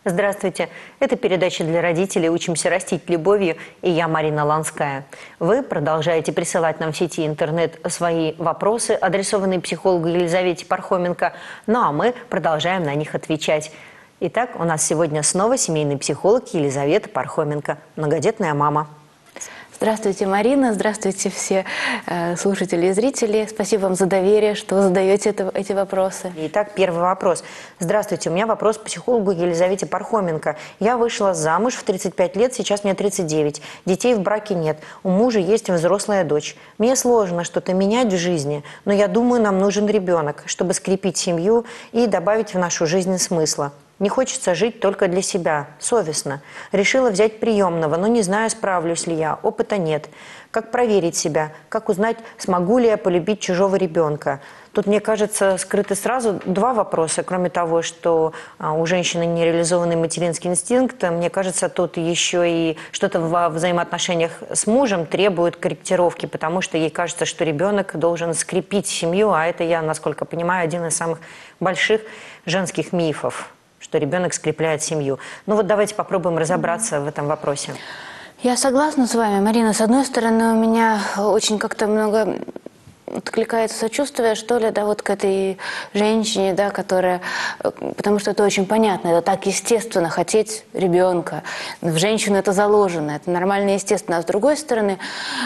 Здравствуйте. Это передача для родителей «Учимся растить любовью» и я, Марина Ланская. Вы продолжаете присылать нам в сети интернет свои вопросы, адресованные психологу Елизавете Пархоменко, ну а мы продолжаем на них отвечать. Итак, у нас сегодня снова семейный психолог Елизавета Пархоменко, многодетная мама. Здравствуйте, Марина. Здравствуйте, все слушатели и зрители. Спасибо вам за доверие, что вы задаете эти вопросы. Итак, первый вопрос. Здравствуйте, у меня вопрос к психологу Елизавете Пархоменко. Я вышла замуж в 35 лет, сейчас мне 39. Детей в браке нет. У мужа есть взрослая дочь. Мне сложно что-то менять в жизни, но я думаю, нам нужен ребенок, чтобы скрепить семью и добавить в нашу жизнь смысла. Не хочется жить только для себя, совестно. Решила взять приемного, но не знаю, справлюсь ли я, опыта нет. Как проверить себя, как узнать, смогу ли я полюбить чужого ребенка? Тут, мне кажется, скрыты сразу два вопроса. Кроме того, что у женщины нереализованный материнский инстинкт, мне кажется, тут еще и что-то во взаимоотношениях с мужем требует корректировки, потому что ей кажется, что ребенок должен скрепить семью, а это, я, насколько понимаю, один из самых больших женских мифов, что ребенок скрепляет семью. Ну вот давайте попробуем разобраться в этом вопросе. Я согласна с вами, Марина. С одной стороны, у меня очень как-то много откликается сочувствие, что ли, да, вот к этой женщине, да, которая... Потому что это очень понятно, это так естественно, хотеть ребенка. В женщину это заложено, это нормально и естественно. А с другой стороны,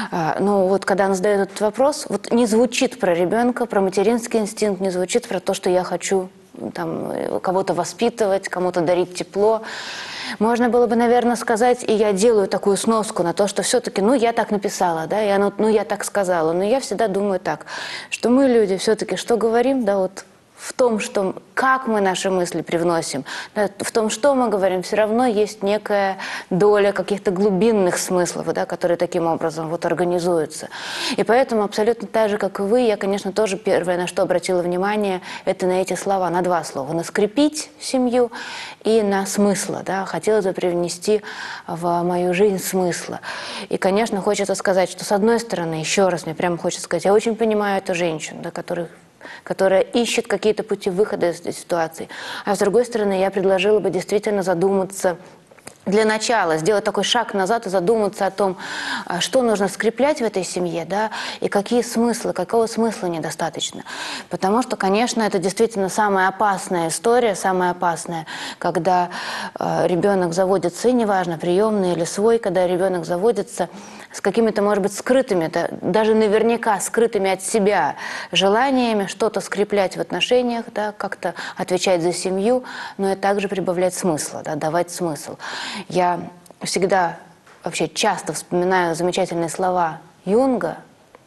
ну вот когда она задает этот вопрос, вот не звучит про ребенка, про материнский инстинкт, не звучит про то, что я хочу там кого-то воспитывать, кому-то дарить тепло. Можно было бы, наверное, сказать, и я делаю такую сноску на то, что все-таки, ну, я так написала, да, и оно, ну, я так сказала. Но я всегда думаю так, что мы, люди, все-таки что говорим, да, вот в том, что, как мы наши мысли привносим, да, в том, что мы говорим, все равно есть некая доля каких-то глубинных смыслов, да, которые таким образом вот организуются. И поэтому абсолютно так же, как и вы, я, конечно, тоже первое, на что обратила внимание, это на эти слова, на два слова. На скрепить семью и на смысла. Да. Хотелось бы привнести в мою жизнь смысла. И, конечно, хочется сказать, что с одной стороны, еще раз мне прямо хочется сказать, я очень понимаю эту женщину, да, которая ищет какие-то пути выхода из этой ситуации. А с другой стороны, я предложила бы действительно задуматься для начала, сделать такой шаг назад и задуматься о том, что нужно скреплять в этой семье, да, и какие смыслы, какого смысла недостаточно. Потому что, конечно, это действительно самая опасная история, самая опасная, когда ребенок заводится, и неважно, приемный или свой, когда ребенок заводится с какими-то, может быть, скрытыми, даже наверняка скрытыми от себя желаниями что-то скреплять в отношениях, да, как-то отвечать за семью, но и также прибавлять смысла, да, давать смысл. Я всегда, вообще часто вспоминаю замечательные слова Юнга,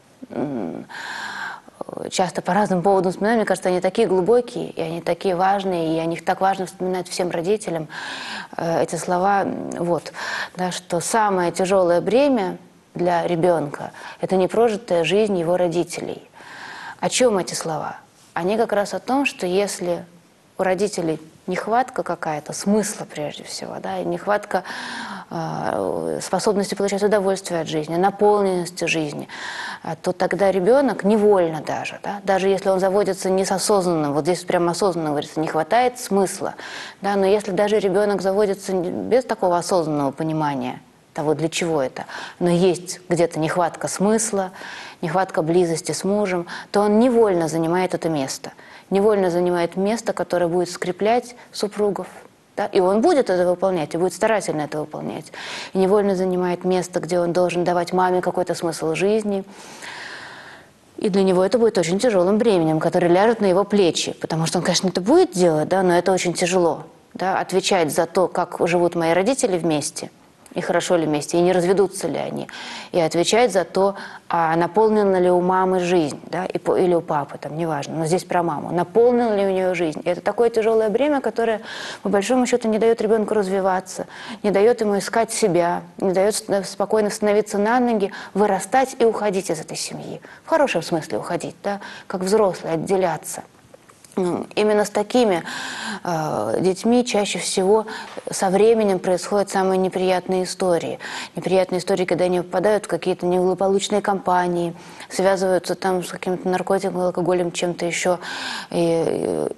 часто по разным поводам вспоминаю, мне кажется, они такие глубокие, и они такие важные, и о них так важно вспоминать всем родителям. Эти слова, вот, да, что самое тяжелое бремя для ребенка – это непрожитая жизнь его родителей. О чем эти слова? Они как раз о том, что если у родителей нехватка какая-то, смысла прежде всего, да, и нехватка способности получать удовольствие от жизни, наполненности жизни, то тогда ребенок невольно даже если он заводится не с осознанным, вот здесь прямо осознанно говорится, не хватает смысла, да, но если даже ребенок заводится без такого осознанного понимания того, для чего это, но есть где-то нехватка смысла, нехватка близости с мужем, то он невольно занимает это место. Невольно занимает место, которое будет скреплять супругов. Да? И он будет это выполнять, и будет старательно это выполнять. И невольно занимает место, где он должен давать маме какой-то смысл жизни. И для него это будет очень тяжелым бременем, которое ляжет на его плечи. Потому что он, конечно, это будет делать, да, но это очень тяжело. Да? Отвечать за то, как живут мои родители вместе, и хорошо ли вместе, и не разведутся ли они. И отвечать за то, а наполнена ли у мамы жизнь, да, или у папы, там, неважно, но здесь про маму. Наполнена ли у нее жизнь. И это такое тяжелое бремя, которое, по большому счету, не дает ребенку развиваться, не дает ему искать себя, не дает спокойно становиться на ноги, вырастать и уходить из этой семьи. В хорошем смысле уходить, да, как взрослый, отделяться. Именно с такими детьми чаще всего со временем происходят самые неприятные истории. Неприятные истории, когда они попадают в какие-то неблагополучные компании, связываются там с каким-то наркотиком, алкоголем, чем-то еще.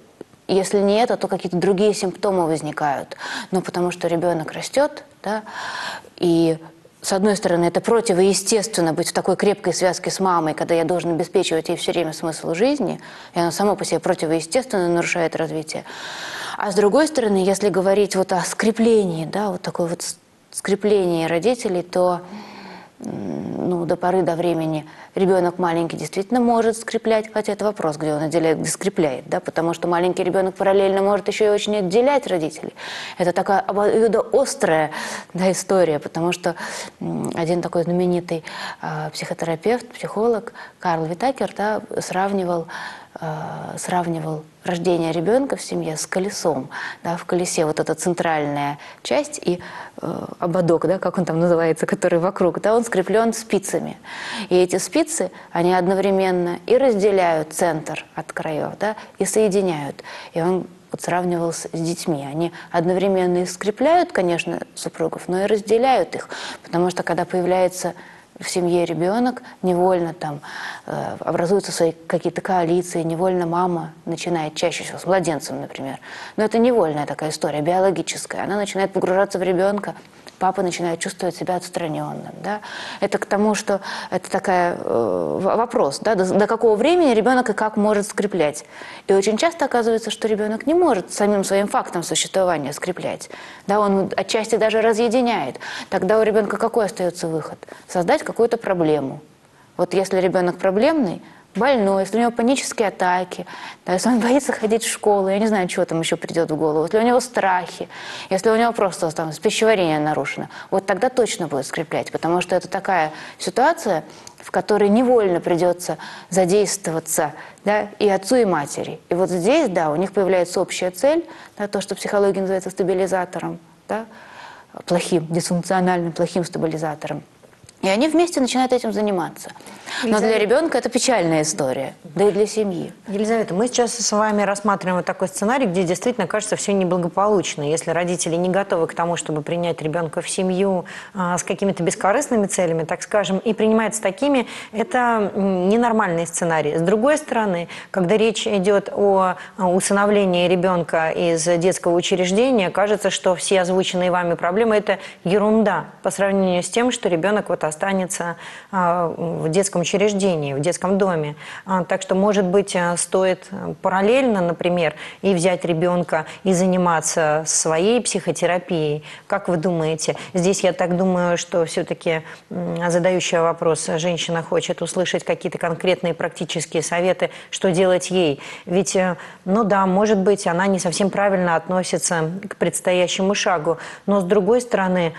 Если не это, то какие-то другие симптомы возникают. Ну, потому что ребенок растет, да, и с одной стороны, это противоестественно быть в такой крепкой связке с мамой, когда я должен обеспечивать ей все время смысл жизни, и оно само по себе противоестественно нарушает развитие. А с другой стороны, если говорить вот о скреплении, да, вот такой вот скреплении родителей, то ну, до поры до времени ребенок маленький действительно может скреплять, хотя это вопрос, где он отделяет, где скрепляет, да, потому что маленький ребенок параллельно может еще и очень отделять родителей. Это такая обоюдоострая, да, история, потому что один такой знаменитый психотерапевт, психолог Карл Витакер, да, сравнивал рождение ребенка в семье с колесом. Да, в колесе вот эта центральная часть и ободок, да, как он там называется, который вокруг, да, он скреплен спицами. И эти спицы, они одновременно и разделяют центр от краев, да, и соединяют. И он вот сравнивал с детьми. Они одновременно и скрепляют, конечно, супругов, но и разделяют их. Потому что когда появляется в семье ребенок, невольно там образуются свои какие-то коалиции, невольно мама начинает чаще всего с младенцем, например. Но это невольная такая история, биологическая. Она начинает погружаться в ребенка, папа начинает чувствовать себя отстраненным. Да? Это к тому, что это такой вопрос, да? До какого времени ребенок и как может скреплять. И очень часто оказывается, что ребенок не может самим своим фактом существования скреплять. Да? Он отчасти даже разъединяет. Тогда у ребенка какой остается выход? Создать какую-то проблему. Вот если ребенок проблемный, больной, если у него панические атаки, да, если он боится ходить в школу, я не знаю, чего там еще придет в голову, если у него страхи, если у него просто там пищеварение нарушено, вот тогда точно будет скреплять, потому что это такая ситуация, в которой невольно придется задействоваться, да, и отцу, и матери. И вот здесь, да, у них появляется общая цель, да, то, что психология называется стабилизатором, да, плохим, дисфункциональным, плохим стабилизатором. И они вместе начинают этим заниматься. Но для ребенка это печальная история, да и для семьи. Елизавета, мы сейчас с вами рассматриваем вот такой сценарий, где действительно кажется все неблагополучно. Если родители не готовы к тому, чтобы принять ребенка в семью с какими-то бескорыстными целями, так скажем, и принимаются такими, это ненормальный сценарий. С другой стороны, когда речь идет о усыновлении ребенка из детского учреждения, кажется, что все озвученные вами проблемы – это ерунда по сравнению с тем, что ребенок вот останется в детском учреждении, в детском доме. Так что, может быть, стоит параллельно, например, и взять ребенка и заниматься своей психотерапией. Как вы думаете? Здесь я так думаю, что все-таки задающая вопрос женщина хочет услышать какие-то конкретные практические советы, что делать ей. Ведь, ну да, может быть, она не совсем правильно относится к предстоящему шагу. Но, с другой стороны,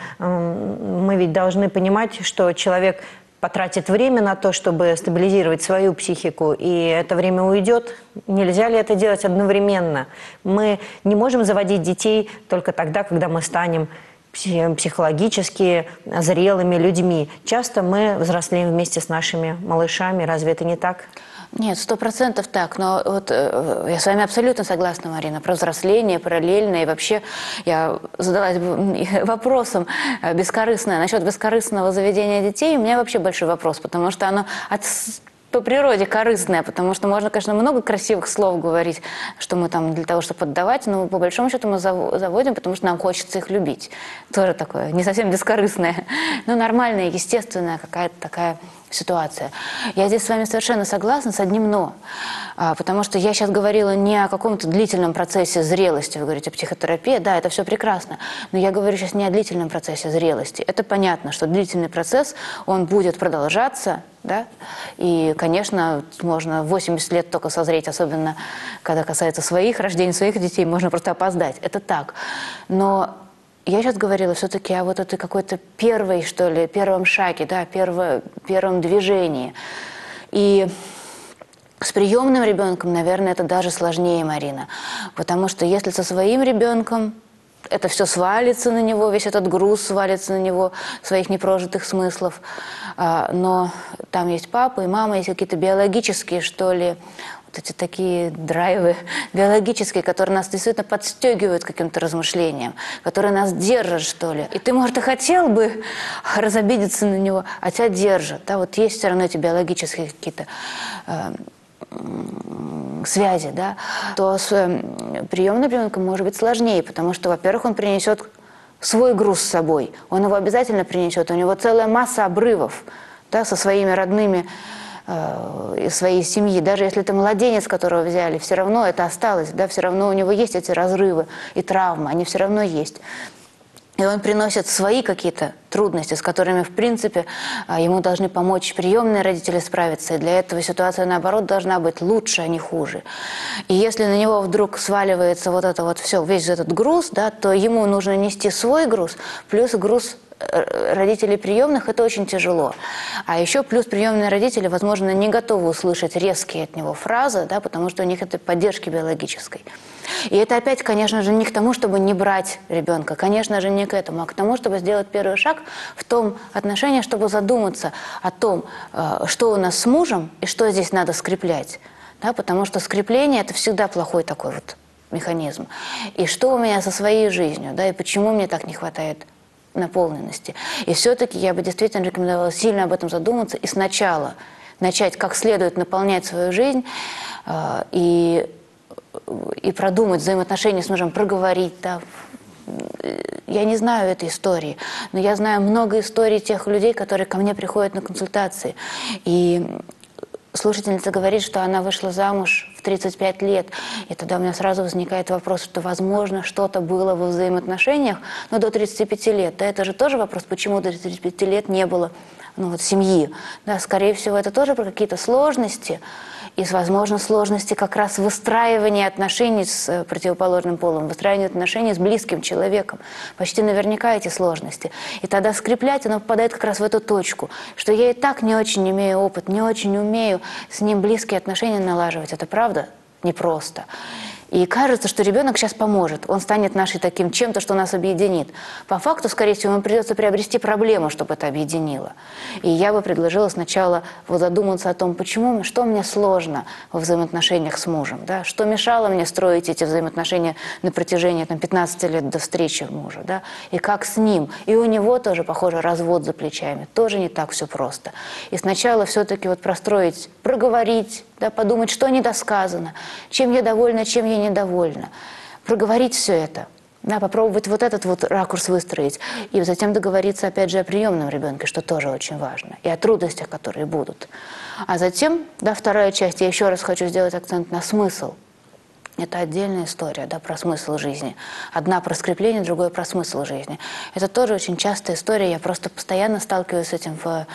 мы ведь должны понимать, что человек потратит время на то, чтобы стабилизировать свою психику, и это время уйдет. Нельзя ли это делать одновременно? Мы не можем заводить детей только тогда, когда мы станем психологически зрелыми людьми. Часто мы взрослеем вместе с нашими малышами. Разве это не так? Нет, 100% так, но вот я с вами абсолютно согласна, Марина, про взросление параллельно, и вообще я задалась вопросом бескорыстное, насчет бескорыстного заведения детей, у меня вообще большой вопрос, потому что оно по природе корыстное, потому что можно, конечно, много красивых слов говорить, что мы там для того, чтобы отдавать, но по большому счету мы заводим, потому что нам хочется их любить. Тоже такое, не совсем бескорыстное, но нормальная, естественная какая-то такая ситуация. Я здесь с вами совершенно согласна с одним «но», потому что я сейчас говорила не о каком-то длительном процессе зрелости, вы говорите, психотерапия, да, это все прекрасно, но я говорю сейчас не о длительном процессе зрелости. Это понятно, что длительный процесс, он будет продолжаться, да, и, конечно, можно в 80 лет только созреть, особенно когда касается своих рождений, своих детей, можно просто опоздать, это так. Но я сейчас говорила все-таки о вот этой какой-то первой, что ли, первом шаге, да, первом движении. И с приемным ребенком, наверное, это даже сложнее, Марина. Потому что если со своим ребенком это все свалится на него, весь этот груз свалится на него, своих непрожитых смыслов. Но там есть папа и мама, есть какие-то биологические, что ли, эти такие драйвы биологические, которые нас действительно подстегивают к каким-то размышлениям, которые нас держат, что ли. И ты, может, и хотел бы разобидеться на него, а тебя держат. Да? Вот есть все равно эти биологические какие-то связи, да, то с приемным ребенком может быть сложнее, потому что, во-первых, он принесет свой груз с собой, он его обязательно принесет, у него целая масса обрывов, да, со своими родными из своей семьи. Даже если это младенец, которого взяли, все равно это осталось, да, все равно у него есть эти разрывы и травмы, они все равно есть. И он приносит свои какие-то трудности, с которыми, в принципе, ему должны помочь приемные родители справиться. И для этого ситуация, наоборот, должна быть лучше, а не хуже. И если на него вдруг сваливается вот это вот все, весь этот груз, да, то ему нужно нести свой груз, плюс груз родителей приемных, это очень тяжело. А еще плюс приемные родители, возможно, не готовы услышать резкие от него фразы, да, потому что у них это поддержки биологической. И это опять, конечно же, не к тому, чтобы не брать ребенка, конечно же, не к этому, а к тому, чтобы сделать первый шаг в том отношении, чтобы задуматься о том, что у нас с мужем и что здесь надо скреплять. Да, потому что скрепление – это всегда плохой такой вот механизм. И что у меня со своей жизнью, да, и почему мне так не хватает наполненности. И все-таки я бы действительно рекомендовала сильно об этом задуматься и сначала начать как следует наполнять свою жизнь и продумать взаимоотношения с мужем, проговорить. Да. Я не знаю этой истории, но я знаю много историй тех людей, которые ко мне приходят на консультации. И слушательница говорит, что она вышла замуж в 35 лет. И тогда у меня сразу возникает вопрос, что, возможно, что-то было во взаимоотношениях, но до 35 лет. Да, это же тоже вопрос, почему до 35 лет не было семьи. Да, скорее всего, это тоже про какие-то сложности. И, возможно, сложности как раз выстраивания отношений с противоположным полом, выстраивания отношений с близким человеком. Почти наверняка эти сложности. И тогда скреплять, оно попадает как раз в эту точку, что я и так не очень имею опыт, не очень умею с ним близкие отношения налаживать. Это правда непросто. И кажется, что ребенок сейчас поможет, он станет нашим таким чем-то, что нас объединит. По факту, скорее всего, ему придется приобрести проблему, чтобы это объединило. И я бы предложила сначала задуматься о том, почему, что мне сложно во взаимоотношениях с мужем, да? Что мешало мне строить эти взаимоотношения на протяжении 15 лет до встречи мужа, да? И как с ним. И у него тоже, похоже, развод за плечами, тоже не так все просто. И сначала все-таки простроить, проговорить, да, подумать, что недосказано, чем я довольна, чем я недовольна. Проговорить все это, да, попробовать этот ракурс выстроить. И затем договориться, опять же, о приемном ребенке, что тоже очень важно. И о трудностях, которые будут. А затем, да, вторая часть, я еще раз хочу сделать акцент на смысл. Это отдельная история, да, про смысл жизни. Одна про скрепление, другая про смысл жизни. Это тоже очень частая история. Я просто постоянно сталкиваюсь с этим в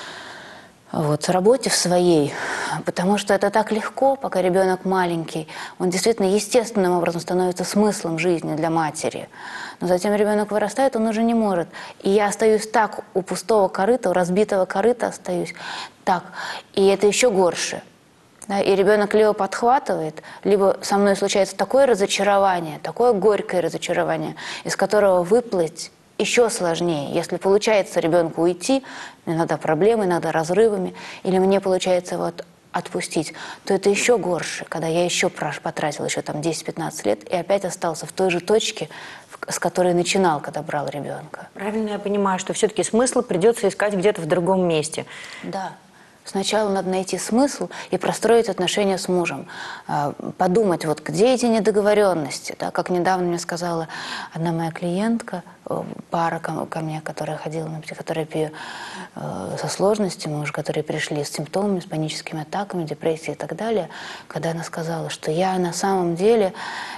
работе в своей, потому что это так легко, пока ребенок маленький, он действительно естественным образом становится смыслом жизни для матери. Но затем ребенок вырастает, он уже не может. И я остаюсь так у пустого корыта, у разбитого корыта остаюсь так. И это еще горше. Да? И ребенок либо подхватывает, либо со мной случается такое разочарование, такое горькое разочарование, из которого выплыть еще сложнее. Если получается ребенку уйти, иногда проблемы, иногда разрывами, или мне получается отпустить, то это еще горше, когда я еще потратила еще 10-15 лет и опять остался в той же точке, с которой начинал, когда брал ребенка. Правильно я понимаю, что все-таки смысл придется искать где-то в другом месте? Да. Сначала надо найти смысл и простроить отношения с мужем. Подумать, где эти недоговоренности. Да? Как недавно мне сказала одна моя клиентка, пара ко мне, которая ходила на психотерапию со сложностями, уже которые пришли с симптомами, с паническими атаками, депрессией и так далее, когда она сказала, что я на самом деле,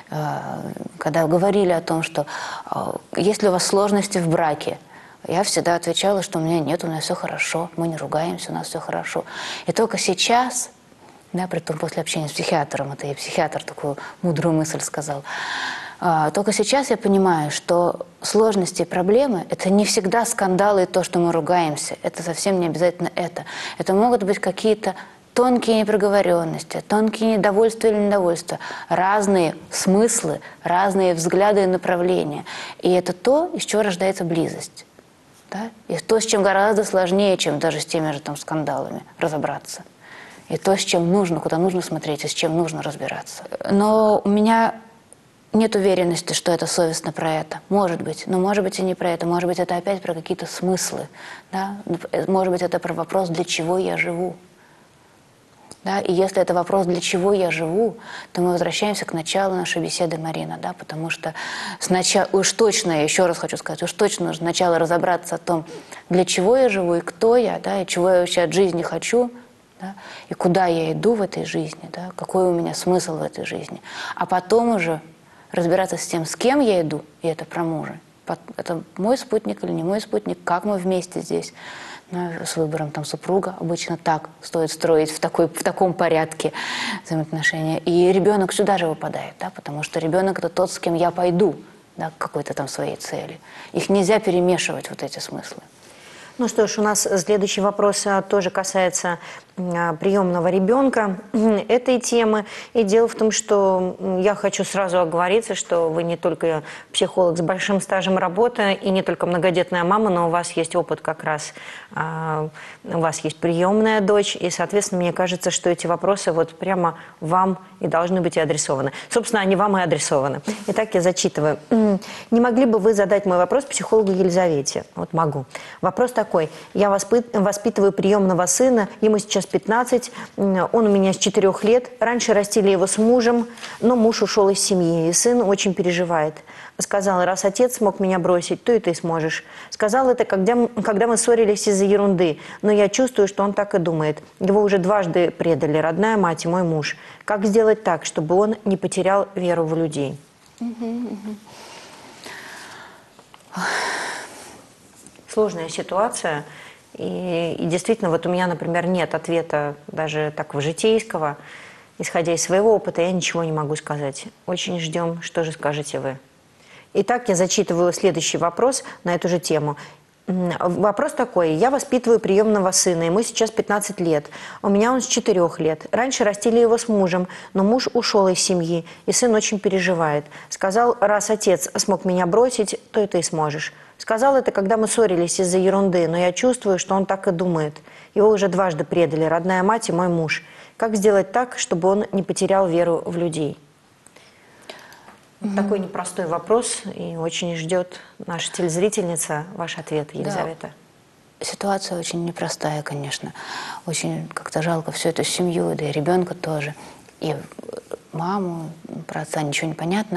когда говорили о том, что есть ли у вас сложности в браке, я всегда отвечала, что у меня нет, у меня все хорошо, мы не ругаемся, у нас все хорошо. И только сейчас, да, притом после общения с психиатром, это и психиатр такую мудрую мысль сказал, только сейчас я понимаю, что сложности и проблемы – это не всегда скандалы и то, что мы ругаемся. Это совсем не обязательно это. Это могут быть какие-то тонкие непроговоренности, тонкие недовольства или недовольства, разные смыслы, разные взгляды и направления. И это то, из чего рождается близость. Да? И то, с чем гораздо сложнее, чем даже с теми же скандалами разобраться. И то, с чем нужно, куда нужно смотреть, и с чем нужно разбираться. Но у меня нет уверенности, что это совестно про это. Может быть, но может быть и не про это. Может быть, это опять про какие-то смыслы. Да? Может быть, это про вопрос, для чего я живу. Да? И если это вопрос, для чего я живу, то мы возвращаемся к началу нашей беседы, Марина, да? Потому что сначала, уж точно, я еще раз хочу сказать, уж точно нужно сначала разобраться о том, для чего я живу и кто я, да? И чего я вообще от жизни хочу, да? И куда я иду в этой жизни, да? Какой у меня смысл в этой жизни. А потом уже разбираться с тем, с кем я иду, и это про мужа. Это мой спутник или не мой спутник, как мы вместе здесь. С выбором там супруга обычно так стоит строить в таком порядке взаимоотношения. И ребенок сюда же выпадает, да, потому что ребенок это тот, с кем я пойду, да, к какой-то там своей цели. Их нельзя перемешивать, вот эти смыслы. Ну что ж, у нас следующий вопрос тоже касается приемного ребенка этой темы. И дело в том, что я хочу сразу оговориться, что вы не только психолог с большим стажем работы и не только многодетная мама, но у вас есть опыт как раз, у вас есть приемная дочь, и, соответственно, мне кажется, что эти вопросы вот прямо вам и должны быть и адресованы. Собственно, они вам и адресованы. Итак, я зачитываю. Не могли бы вы задать мой вопрос психологу Елизавете? Вот могу. Вопрос такой. Я воспитываю приемного сына, ему сейчас 15, он у меня с 4 лет. Раньше растили его с мужем, но муж ушел из семьи, и сын очень переживает. Сказал, раз отец смог меня бросить, то и ты сможешь. Сказал это, когда мы ссорились из-за ерунды, но я чувствую, что он так и думает. Его уже дважды предали, родная мать и мой муж. Как сделать так, чтобы он не потерял веру в людей? Сложная ситуация. И действительно, вот у меня, например, нет ответа даже такого житейского. Исходя из своего опыта, я ничего не могу сказать. Очень ждем, что же скажете вы. Итак, я зачитываю следующий вопрос на эту же тему. Вопрос такой. Я воспитываю приемного сына, ему сейчас 15 лет. У меня он с 4 лет. Раньше растили его с мужем, но муж ушел из семьи, и сын очень переживает. Сказал, раз отец смог меня бросить, то и ты сможешь. Сказал это, когда мы ссорились из-за ерунды, но я чувствую, что он так и думает. Его уже дважды предали, родная мать и мой муж. Как сделать так, чтобы он не потерял веру в людей? Такой непростой вопрос, и очень ждет наша телезрительница ваш ответ, Елизавета. Да. Ситуация очень непростая, конечно. Очень как-то жалко всю эту семью, да и ребенка тоже. И маму, про отца ничего не понятно.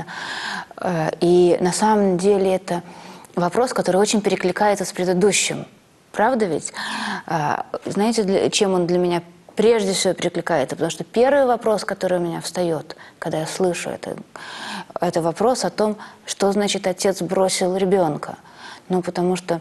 И на самом деле это вопрос, который очень перекликается с предыдущим. Правда ведь? Знаете, чем он для меня прежде всего перекликается? Потому что первый вопрос, который у меня встает, когда я слышу это вопрос о том, что значит отец бросил ребенка. Потому что,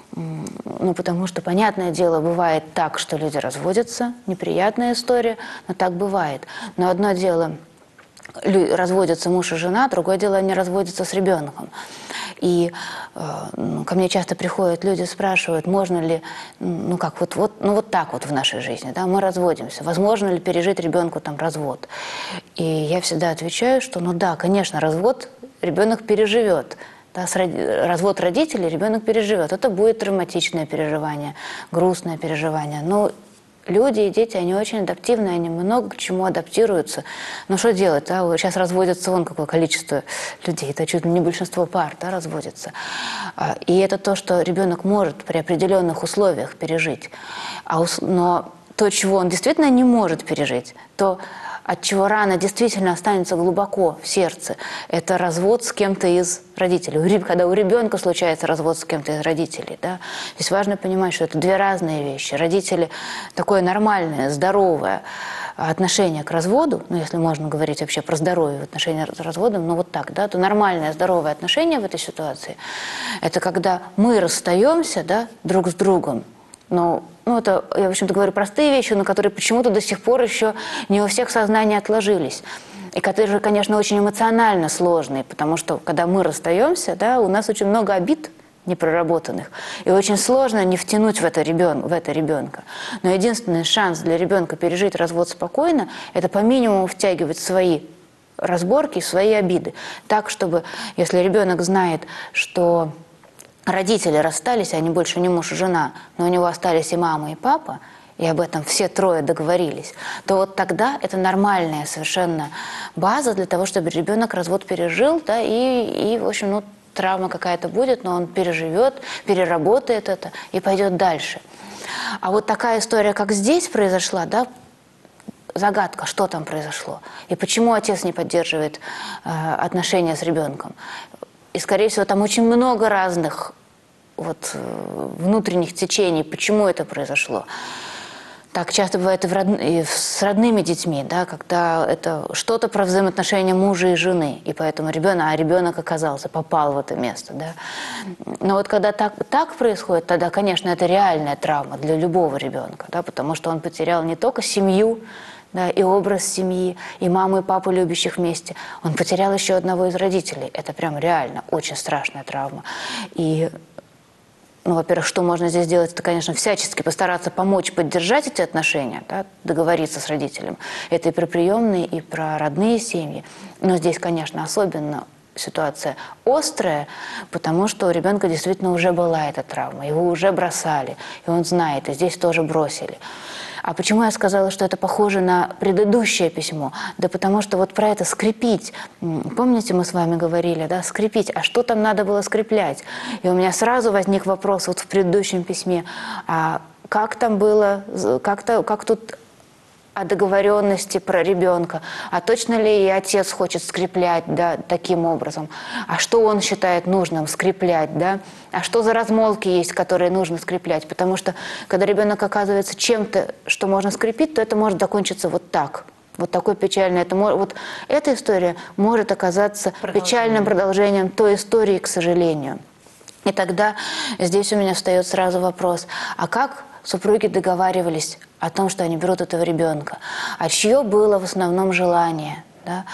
понятное дело, бывает так, что люди разводятся, неприятная история, но так бывает. Но одно дело разводятся муж и жена, другое дело они разводятся с ребенком. И ко мне часто приходят люди, спрашивают, можно ли, вот так вот в нашей жизни, да, мы разводимся, возможно ли пережить ребенку там развод. И я всегда отвечаю, что да, конечно, развод ребенок переживет. Да, развод родителей ребенок переживет. Это будет травматичное переживание, грустное переживание. Но люди и дети, они очень адаптивные, они много к чему адаптируются. Но что делать? Да? Сейчас разводится какое количество людей, это чуть ли не большинство пар, да, разводится. И это то, что ребенок может при определенных условиях пережить. Но то, чего он действительно не может пережить, то, от чего рана действительно останется глубоко в сердце, это развод с кем-то из родителей. Когда у ребенка случается развод с кем-то из родителей. Да? Здесь важно понимать, что это две разные вещи. Родители – такое нормальное, здоровое отношение к разводу, если можно говорить вообще про здоровье в отношении с разводом, да, то нормальное, здоровое отношение в этой ситуации – это когда мы расстаемся, да, друг с другом. Это, я, в общем-то, говорю простые вещи, но которые почему-то до сих пор еще не у всех в сознании отложились. И которые, конечно, очень эмоционально сложные, потому что, когда мы расстаемся, да, у нас очень много обид непроработанных, и очень сложно не втянуть в это ребенка. Но единственный шанс для ребенка пережить развод спокойно – это по минимуму втягивать свои разборки, свои обиды. Так, чтобы, если ребенок знает, что родители расстались, они больше не муж и жена, но у него остались и мама, и папа, и об этом все трое договорились, то вот тогда это нормальная совершенно база для того, чтобы ребенок развод пережил, да, и в общем, травма какая-то будет, но он переживет, переработает это и пойдет дальше. А вот такая история, как здесь произошла, да, загадка, что там произошло. И почему отец не поддерживает отношения с ребенком. И, скорее всего, там очень много разных вот, внутренних течений, почему это произошло. Так часто бывает и с родными детьми, да, когда это что-то про взаимоотношения мужа и жены, и поэтому ребенок оказался, попал в это место. Да. Но вот когда так происходит, тогда, конечно, это реальная травма для любого ребенка, да, потому что он потерял не только семью, да, и образ семьи, и маму, и папу, любящих вместе. Он потерял еще одного из родителей. Это прям реально очень страшная травма. И ну, во-первых, что можно здесь сделать, это, конечно, всячески постараться помочь, поддержать эти отношения, да, договориться с родителем. Это и про приемные, и про родные семьи. Но здесь, конечно, особенно ситуация острая, потому что у ребенка действительно уже была эта травма, его уже бросали, и он знает, и здесь тоже бросили. А почему я сказала, что это похоже на предыдущее письмо? Да потому что вот про это скрепить. Помните, мы с вами говорили, да, скрепить. А что там надо было скреплять? И у меня сразу возник вопрос вот в предыдущем письме. А как там было, как тут о договоренности про ребенка, а точно ли и отец хочет скреплять, да, таким образом, а что он считает нужным скреплять, да, а что за размолвки есть, которые нужно скреплять, потому что когда ребенок оказывается чем-то, что можно скрепить, то это может закончиться вот так. Вот такой печальный. Вот эта история может оказаться печальным продолжением той истории, к сожалению. И тогда здесь у меня встает сразу вопрос, а как супруги договаривались о том, что они берут этого ребенка? А чье было в основном желание? Да?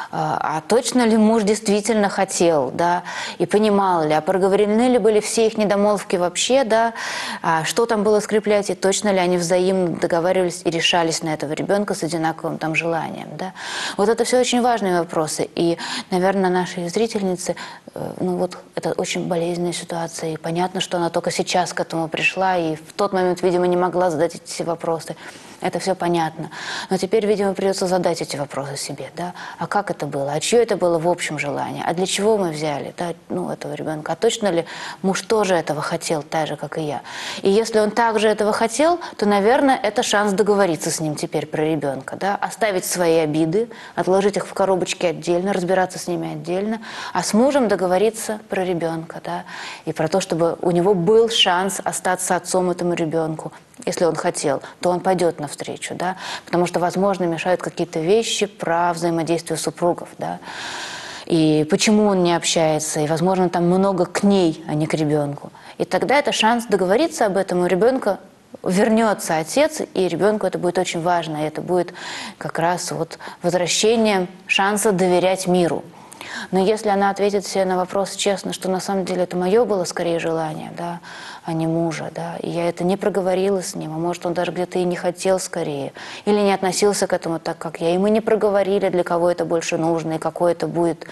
А точно ли муж действительно хотел, да? И понимал ли, а проговорены ли были все их недомолвки вообще, да? А что там было скреплять, и точно ли они взаимно договаривались и решались на этого ребенка с одинаковым там желанием, да? Вот это все очень важные вопросы, и, наверное, наши зрительницы, ну вот, это очень болезненная ситуация, и понятно, что она только сейчас к этому пришла, и в тот момент, видимо, не могла задать эти вопросы. Это все понятно. Но теперь, видимо, придется задать эти вопросы себе, да? А как это было? А чье это было в общем желании? А для чего мы взяли, да, ну, этого ребенка? А точно ли муж тоже этого хотел, так же, как и я? И если он также этого хотел, то, наверное, это шанс договориться с ним теперь про ребенка, да? Оставить свои обиды, отложить их в коробочке отдельно, разбираться с ними отдельно, а с мужем договориться про ребенка, да? И про то, чтобы у него был шанс остаться отцом этому ребенку. Если он хотел, то он пойдет навстречу, да, потому что, возможно, мешают какие-то вещи про взаимодействие супругов, да, и почему он не общается, и, возможно, там много к ней, а не к ребенку. И тогда это шанс договориться об этом, у ребенка вернется отец, и ребенку это будет очень важно, и это будет как раз вот возвращение шанса доверять миру. Но если она ответит себе на вопрос честно, что на самом деле это мое было скорее желание, да, а не мужа, да, и я это не проговорила с ним, а может, он даже где-то и не хотел скорее, или не относился к этому так, как я, и мы не проговорили, для кого это больше нужно, и какой это будет,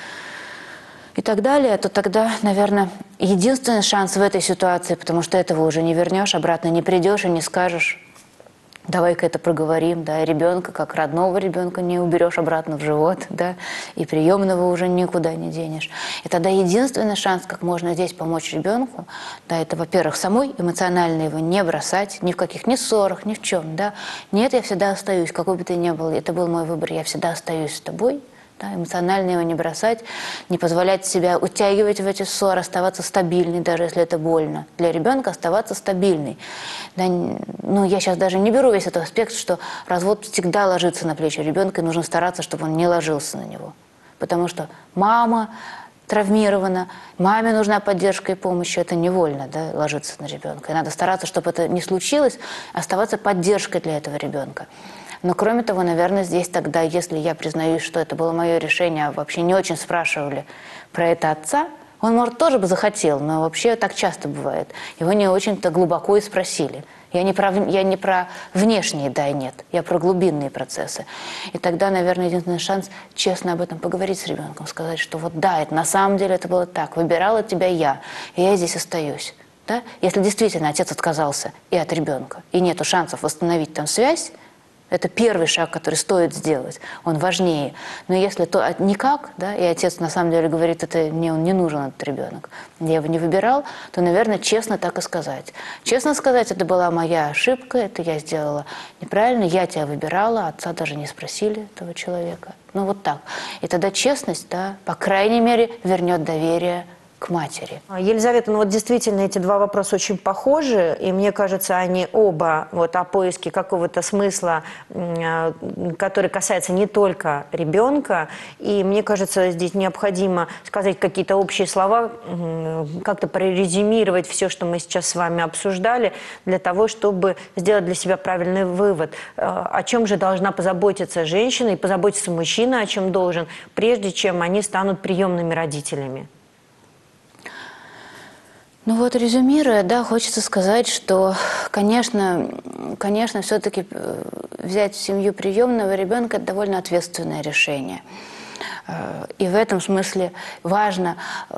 и так далее, то тогда, наверное, единственный шанс в этой ситуации, потому что этого уже не вернешь, обратно не придешь и не скажешь, давай-ка это проговорим, да, и ребенка, как родного ребенка, не уберешь обратно в живот, да, и приемного уже никуда не денешь. И тогда единственный шанс, как можно здесь помочь ребенку, да, это, во-первых, самой эмоционально его не бросать, ни в каких, ни ссорах, ни в чем, да. Нет, я всегда остаюсь, какой бы ты ни был, это был мой выбор, я всегда остаюсь с тобой. Да, эмоционально его не бросать, не позволять себя утягивать в эти ссоры, оставаться стабильной, даже если это больно. Для ребенка оставаться стабильной. Да, ну, я сейчас даже не беру весь этот аспект, что развод всегда ложится на плечи ребенка, и нужно стараться, чтобы он не ложился на него. Потому что мама травмирована, маме нужна поддержка и помощь, это невольно, да, ложится на ребенка. И надо стараться, чтобы это не случилось, оставаться поддержкой для этого ребенка. Но кроме того, наверное, здесь тогда, если я признаюсь, что это было мое решение, а вообще не очень спрашивали про это отца, он, может, тоже бы захотел, но вообще так часто бывает. Его не очень-то глубоко и спросили. Я не про внешние «да» и «нет», я про глубинные процессы. И тогда, наверное, единственный шанс честно об этом поговорить с ребенком, сказать, что вот да, это на самом деле это было так, выбирала тебя я, и я здесь остаюсь. Да? Если действительно отец отказался и от ребенка, и нету шансов восстановить там связь, Это первый шаг, который стоит сделать. Он важнее. Но если то никак, да, и отец на самом деле говорит, это мне он не нужен, этот ребенок, я его не выбирал, то, наверное, честно так и сказать. Честно сказать, это была моя ошибка, это я сделала неправильно, я тебя выбирала, отца даже не спросили этого человека. Ну вот так. И тогда честность, да, по крайней мере, вернет доверие к матери. Елизавета, ну вот действительно эти два вопроса очень похожи, и мне кажется, они оба вот о поиске какого-то смысла, который касается не только ребенка, и мне кажется, здесь необходимо сказать какие-то общие слова, как-то прорезюмировать все, что мы сейчас с вами обсуждали, для того, чтобы сделать для себя правильный вывод, о чем же должна позаботиться женщина и позаботиться мужчина, о чем должен, прежде чем они станут приемными родителями. Ну вот, резюмируя, да, хочется сказать, что, конечно, все-таки взять в семью приемного ребенка – это довольно ответственное решение. И в этом смысле важно,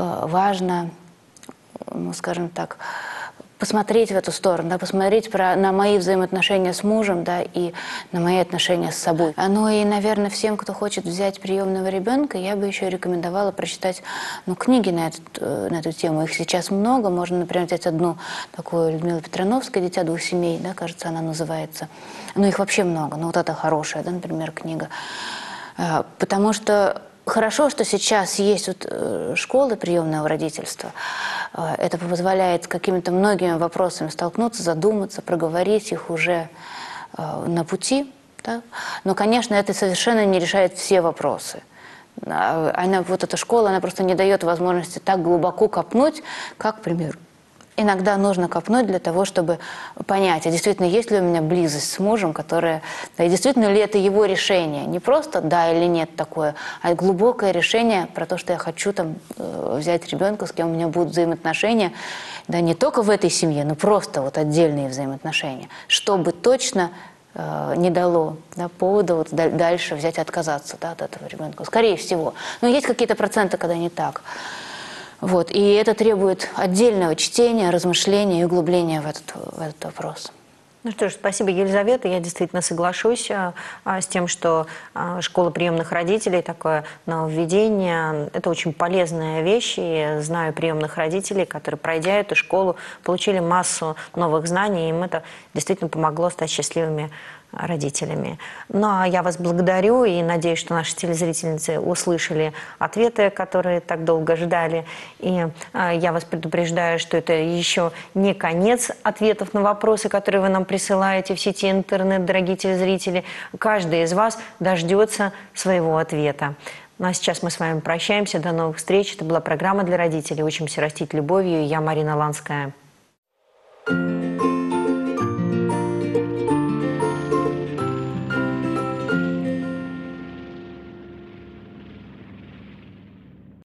ну, скажем так, посмотреть в эту сторону, да, посмотреть на мои взаимоотношения с мужем, да, и на мои отношения с собой. Ну и, наверное, всем, кто хочет взять приемного ребенка, я бы еще рекомендовала прочитать книги на эту тему. Их сейчас много. Можно, например, взять одну такую Людмилы Петрановской «Дитя двух семей», да, кажется, она называется. Ну, их вообще много. Ну, вот это хорошая, да, например, книга. Потому что хорошо, что сейчас есть вот школы приемного родительства. Это позволяет с какими-то многими вопросами столкнуться, задуматься, проговорить их уже на пути. Да? Но, конечно, это совершенно не решает все вопросы. Вот эта школа, она просто не дает возможности так глубоко копнуть, как, к примеру, иногда нужно копнуть для того, чтобы понять, а действительно есть ли у меня близость с мужем, которая, да, и действительно ли это его решение. Не просто да или нет такое, а глубокое решение про то, что я хочу там взять ребенка, с кем у меня будут взаимоотношения, да, не только в этой семье, но просто вот отдельные взаимоотношения, чтобы точно не дало, да, повода вот дальше взять и отказаться, да, от этого ребенка. Скорее всего. Но есть какие-то проценты, когда не так. Вот. И это требует отдельного чтения, размышления и углубления в этот вопрос. Ну что ж, спасибо, Елизавета. Я действительно соглашусь с тем, что школа приемных родителей, такое нововведение, это очень полезная вещь. И я знаю приемных родителей, которые, пройдя эту школу, получили массу новых знаний, и им это действительно помогло стать счастливыми родителями. Ну, а я вас благодарю и надеюсь, что наши телезрительницы услышали ответы, которые так долго ждали. И я вас предупреждаю, что это еще не конец ответов на вопросы, которые вы нам присылаете в сети интернет, дорогие телезрители. Каждый из вас дождется своего ответа. Ну а сейчас мы с вами прощаемся. До новых встреч. Это была программа для родителей «Учимся растить любовью». И я, Марина Ланская.